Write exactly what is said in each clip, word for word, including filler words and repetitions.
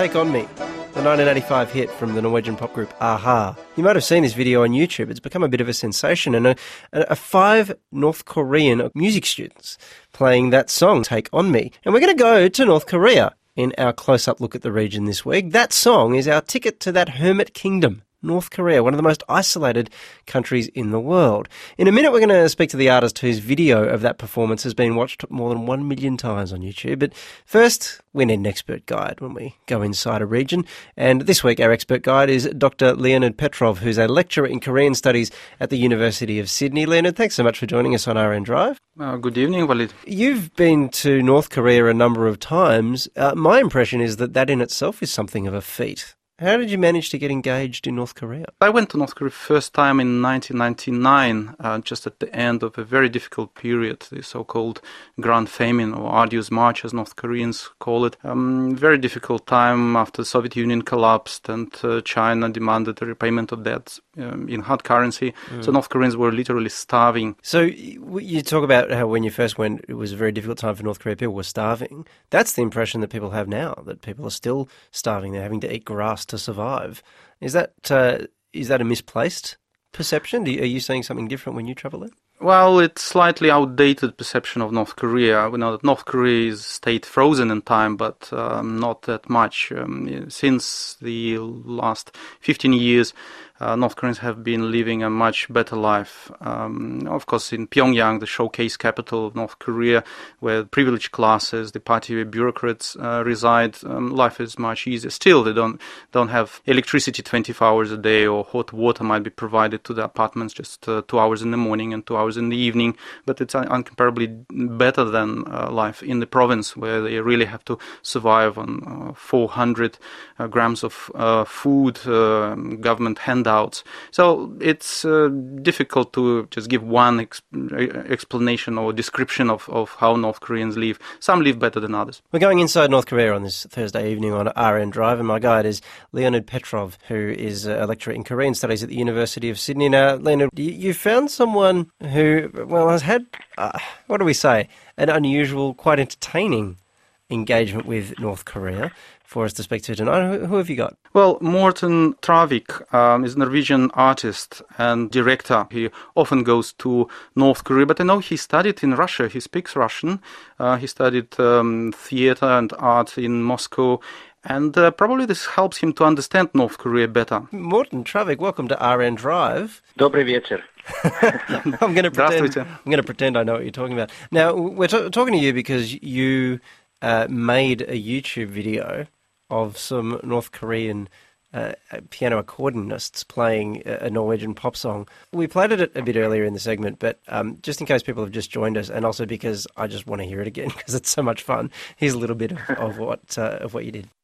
Take On Me, the nineteen eighty-five hit from the Norwegian pop group a-ha. You might have seen this video on YouTube. It's become a bit of a sensation, and a, a five North Korean music students playing that song, Take On Me. And we're going to go to North Korea in our close-up look at the region this week. That song is our ticket to that hermit kingdom, North Korea, one of the most isolated countries in the world. In a minute, we're going to speak to the artist whose video of that performance has been watched more than one million times on YouTube. But first, we need an expert guide when we go inside a region. And this week, our expert guide is Doctor Leonid Petrov, who's a lecturer in Korean studies at the University of Sydney. Leonid, thanks so much for joining us on R N Drive. Uh, good evening, Walid. You've been to North Korea a number of times. Uh, my impression is that that in itself is something of a feat. How did you manage to get engaged in North Korea? I went to North Korea first time in nineteen ninety-nine, uh, just at the end of a very difficult period, the so-called Grand Famine, or Arduous March, as North Koreans call it. Um, very difficult time after the Soviet Union collapsed and uh, China demanded the repayment of debts um, in hard currency. Mm. So North Koreans were literally starving. So you talk about how when you first went, it was a very difficult time for North Korea. People were starving. That's the impression that people have now, that people are still starving. They're having to eat grass to survive. Is that uh, is that a misplaced perception? Do you, are you seeing something different when you travel there? Well, it's slightly outdated perception of North Korea. We know that North Korea is stayed frozen in time, but um, not that much. Um, since the last fifteen years, uh, North Koreans have been living a much better life. Um, of course, in Pyongyang, the showcase capital of North Korea, where privileged classes, the party bureaucrats uh, reside, um, life is much easier. Still, they don't don't have electricity twenty-four hours a day, or hot water might be provided to the apartments just uh, two hours in the morning and two hours in the evening, but it's un- incomparably better than uh, life in the province, where they really have to survive on uh, four hundred uh, grams of uh, food, uh, government handouts. So it's uh, difficult to just give one ex- explanation or description of, of how North Koreans live. Some live better than others. We're going inside North Korea on this Thursday evening on R N Drive, and my guide is Leonid Petrov, who is a lecturer in Korean studies at the University of Sydney. Now, Leonid, you, you found someone who, well, has had, uh, what do we say, an unusual, quite entertaining engagement with North Korea for us to speak to tonight. Who, who have you got? Well, Morten Travik um, is a Norwegian artist and director. He often goes to North Korea, but I know he studied in Russia. He speaks Russian. Uh, he studied um, theater and art in Moscow. And uh, probably this helps him to understand North Korea better. Morten Travik, welcome to R N Drive. Добрый вечер. I'm going to pretend. I'm going to pretend I know what you're talking about. Now we're t- talking to you because you uh, made a YouTube video of some North Korean uh, piano accordionists playing a Norwegian pop song. We played it a bit earlier in the segment, but um, just in case people have just joined us, and also because I just want to hear it again because it's so much fun. Here's a little bit of, of what uh, of what you did.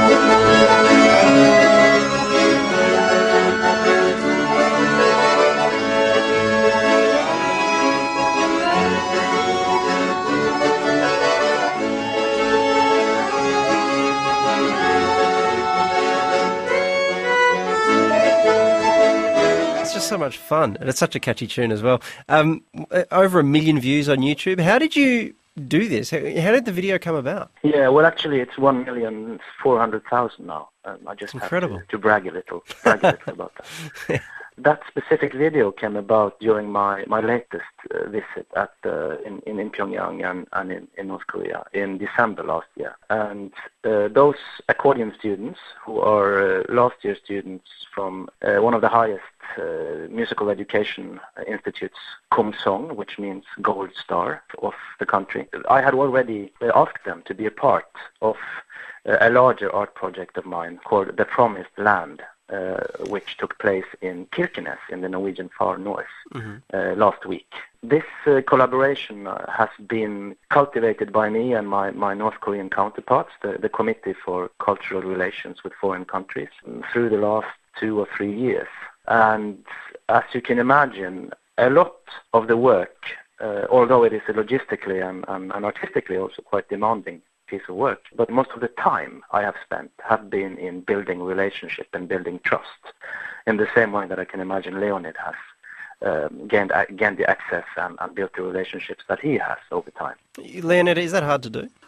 So much fun, and it's such a catchy tune as well. Um, over a million views on YouTube. How did you do this? How, how did the video come about? Yeah, well, actually, it's one million four hundred thousand now. Um, I just it's have incredible. To, to brag a little, brag a little about that. That specific video came about during my my latest uh, visit at uh, in, in in Pyongyang and and in, in North Korea in December last year. And uh, those accordion students, who are uh, last year students from uh, one of the highest uh, musical education institutes, Kumsong, which means gold star of the country, I had already asked them to be a part of uh, a larger art project of mine called The Promised Land. Uh, which took place in Kirkenes in the Norwegian far north mm-hmm. uh, last week. This uh, collaboration uh, has been cultivated by me and my, my North Korean counterparts, the, the Committee for Cultural Relations with Foreign Countries, through the last two or three years. And as you can imagine, a lot of the work, uh, although it is a logistically and, and, and artistically also quite demanding piece of work, but most of the time I have spent have been in building relationship and building trust, in the same way that I can imagine Leonid has um, gained uh, gained the access and, and built the relationships that he has over time. Leonid, is that hard to do?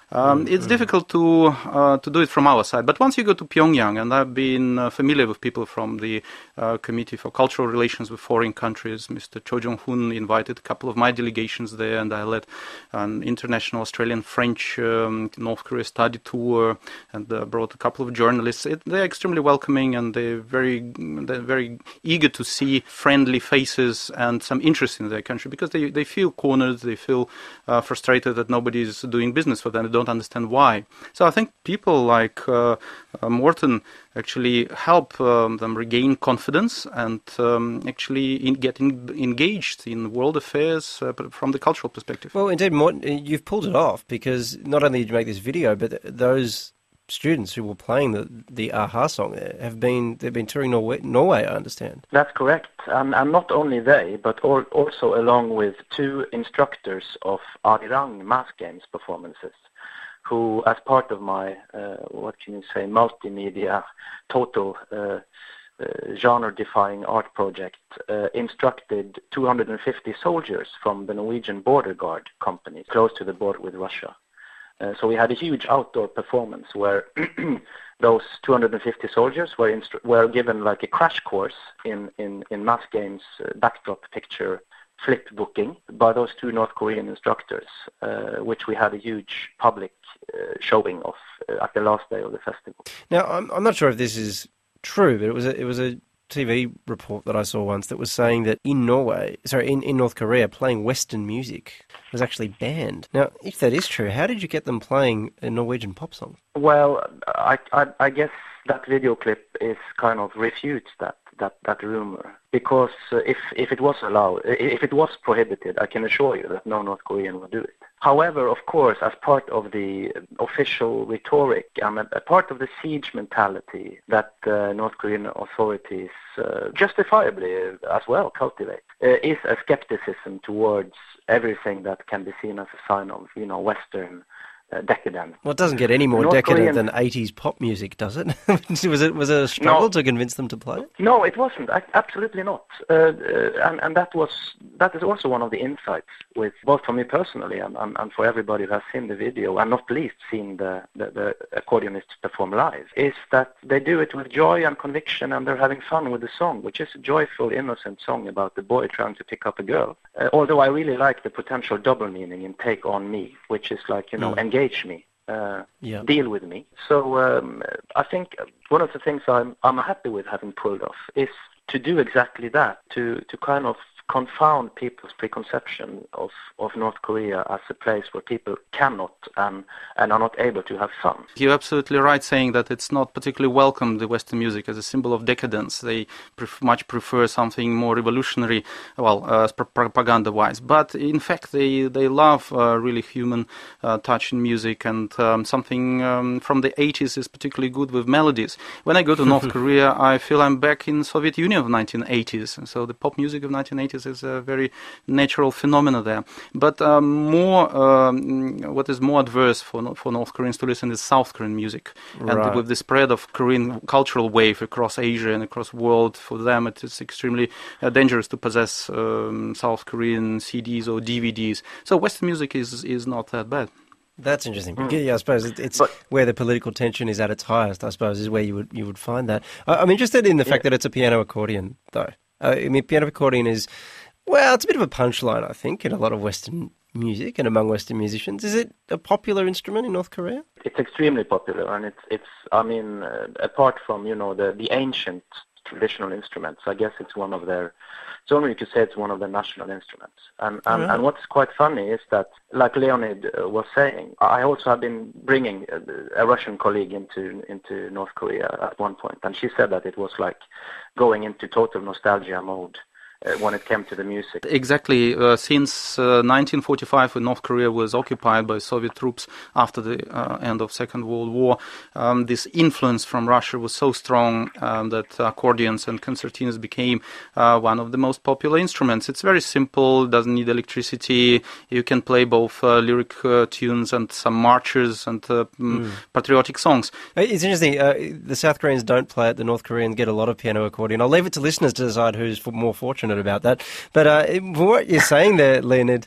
Um, it's difficult to uh, to do it from our side, but once you go to Pyongyang, and I've been uh, familiar with people from the uh, Committee for Cultural Relations with Foreign Countries. Mister Cho Jong-hun invited a couple of my delegations there, and I led an international Australian-French um, North Korea study tour, and uh, brought a couple of journalists. It, they're extremely welcoming, and they're very they're very eager to see friendly faces and some interest in their country, because they they feel cornered, they feel uh, frustrated that nobody is doing business for them. Don't understand why. So I think people like uh, uh, Morten actually help um, them regain confidence and um, actually in, get in, engaged in world affairs uh, from the cultural perspective. Well, indeed, Morten, you've pulled it off, because not only did you make this video, but those students who were playing the the a-ha song there have been they've been touring Norway, Norway I understand. That's correct, and, and not only they, but all, also along with two instructors of Arirang mass games performances, who, as part of my, uh, what can you say, multimedia, total uh, uh, genre-defying art project, uh, instructed two hundred fifty soldiers from the Norwegian Border Guard Company, close to the border with Russia. Uh, so we had a huge outdoor performance where those two hundred fifty soldiers were instru- were given like a crash course in, in, in mass games, uh, backdrop picture, flip booking by those two North Korean instructors, uh, which we had a huge public uh, showing of uh, at the last day of the festival. Now, I'm, I'm not sure if this is true, but it was a, it was a T V report that I saw once that was saying that in Norway, sorry, in, in North Korea, playing Western music was actually banned. Now, if that is true, how did you get them playing a Norwegian pop song? Well, I, I, I guess that video clip is kind of refutes that. that that rumor, because uh, if if it was allowed, if it was prohibited, I can assure you that no North Korean would do it. However, of course, as part of the official rhetoric and a, a part of the siege mentality that uh, North Korean authorities uh, justifiably uh, as well cultivate, uh, is a skepticism towards everything that can be seen as a sign of, you know, Western Uh, decadent. Well, it doesn't get any more North decadent Korean... than eighties pop music, does it? was it was it a struggle no. to convince them to play it? No, it wasn't. I, absolutely not. Uh, uh, and, and that was that is also one of the insights, with both for me personally and, and, and for everybody who has seen the video, and not least seen the, the, the accordionists perform live, is that they do it with joy and conviction, and they're having fun with the song, which is a joyful, innocent song about the boy trying to pick up a girl. Uh, although I really like the potential double meaning in "take on me," which is like, you know, mm. engage me, uh, yeah. deal with me. So um, I think one of the things I'm I'm happy with having pulled off is to do exactly that, to to kind of confound people's preconception of, of North Korea as a place where people cannot and, and are not able to have fun. You're absolutely right saying that it's not particularly welcome, the Western music, as a symbol of decadence. They pref- much prefer something more revolutionary, well, uh, propaganda-wise. But in fact, they, they love uh, really human uh, touch in music, and um, something um, from the eighties is particularly good with melodies. When I go to North Korea, I feel I'm back in Soviet Union of nineteen eighties, and so the pop music of nineteen eighties is a very natural phenomena there. But um, more, um, what is more adverse for for North Koreans to listen is South Korean music. Right. And with the spread of Korean cultural wave across Asia and across the world, for them it is extremely uh, dangerous to possess um, South Korean C Ds or D V Ds. So Western music is is not that bad. That's interesting. Mm. Yeah, I suppose it's but, where the political tension is at its highest, I suppose, is where you would you would find that. I, I'm interested in the fact yeah. that it's a piano accordion, though. Uh, I mean, piano accordion is, well, it's a bit of a punchline, I think, in a lot of Western music and among Western musicians. Is it a popular instrument in North Korea? It's extremely popular, and it's, it's I mean, uh, apart from, you know, the, the ancient traditional instruments, I guess it's one of their, so you could say it's one of the national instruments. And and, right. and what's quite funny is that, like Leonid uh, was saying, I also have been bringing a, a Russian colleague into into North Korea at one point, and she said that it was like going into total nostalgia mode uh, when it came to the music. Exactly. Uh, since uh, nineteen forty-five, when North Korea was occupied by Soviet troops after the uh, end of Second World War, um, this influence from Russia was so strong um, that accordions and concertinas became uh, one of the most popular instruments. It's very simple, doesn't need electricity. You can play both uh, lyric uh, tunes and some marches and uh, mm. patriotic songs. It's interesting. Uh, the South Koreans don't play it. The North Koreans get a lot of piano accordion. I'll leave it to listeners to decide who's more fortunate about that. But uh, from what you're saying there, Leonid,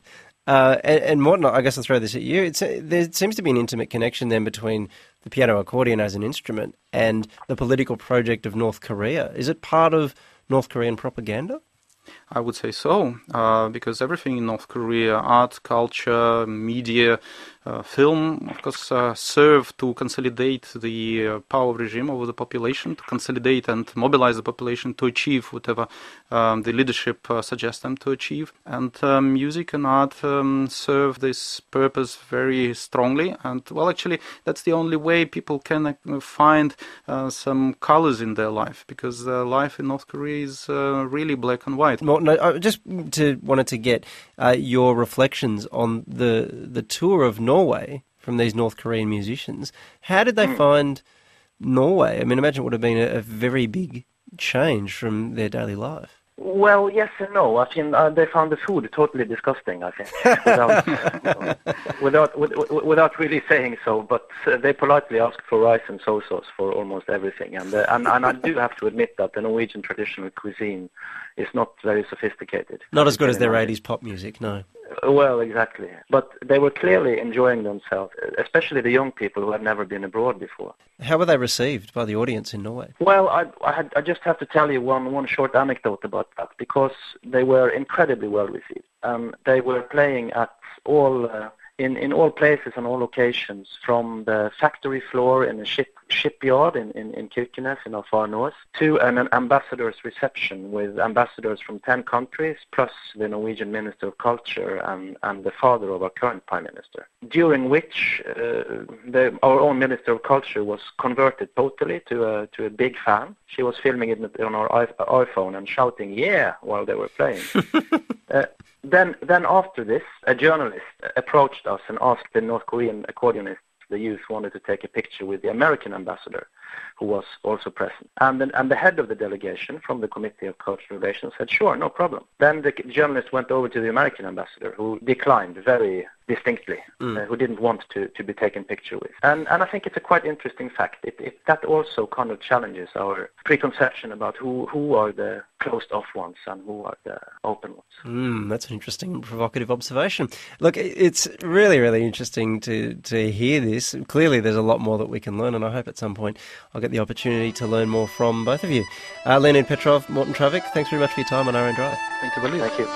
Uh, and, and Morten, I guess I'll throw this at you. It's, uh, there seems to be an intimate connection then between the piano accordion as an instrument and the political project of North Korea. Is it part of North Korean propaganda? I would say so, uh, because everything in North Korea, art, culture, media, uh, film, of course, uh, serve to consolidate the uh, power regime over the population, to consolidate and mobilize the population to achieve whatever um, the leadership uh, suggests them to achieve. And uh, music and art um, serve this purpose very strongly. And, well, actually, that's the only way people can uh, find uh, some colors in their life, because uh, life in North Korea is uh, really black and white. Morten, I just to, wanted to get uh, your reflections on the the tour of Norway from these North Korean musicians. How did they mm. find Norway? I mean, imagine it would have been a, a very big change from their daily life. Well, yes and no. I think uh, they found the food totally disgusting, I think, without, you know, without, with, without really saying so. But uh, they politely asked for rice and soy sauce for almost everything. And, uh, and, and I do have to admit that the Norwegian traditional cuisine is not very sophisticated. Not as good as their eighties pop music, no. Well, exactly. But they were clearly enjoying themselves, especially the young people who had never been abroad before. How were they received by the audience in Norway? Well, I, I, had, I just have to tell you one, one short anecdote about that, because they were incredibly well received. Um, they were playing at all, uh, in, in all places and all locations, from the factory floor in a ship, shipyard in, in, in Kirkenes in our far north, to an, an ambassador's reception with ambassadors from ten countries, plus the Norwegian Minister of Culture and, and the father of our current Prime Minister, during which uh, the, our own Minister of Culture was converted totally to a, to a big fan. She was filming it on our iPhone and shouting, "Yeah," while they were playing. uh, then, then after this, a journalist approached us and asked the North Korean accordionist, the youth, wanted to take a picture with the American ambassador, who was also present. And, then, and the head of the delegation from the Committee of Cultural Relations said, "Sure, no problem." Then the journalist went over to the American ambassador, who declined very distinctly, mm. uh, who didn't want to, to be taken picture with. And, and I think it's a quite interesting fact. It, it, that also kind of challenges our preconception about who, who are the closed-off ones and who are the open ones. Mm, that's an interesting, provocative observation. Look, it's really, really interesting to, to hear this. Clearly, there's a lot more that we can learn, and I hope at some point I'll get the opportunity to learn more from both of you. Uh, Leonid Petrov, Morten Traavik, thanks very much for your time on R N Drive. Thank you, Billy. Thank you.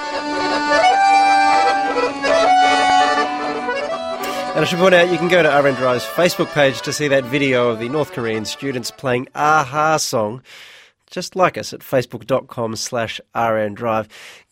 And I should point out, you can go to R N Drive's Facebook page to see that video of the North Korean students playing a-ha song. Just like us at facebook.com slash RNDrive.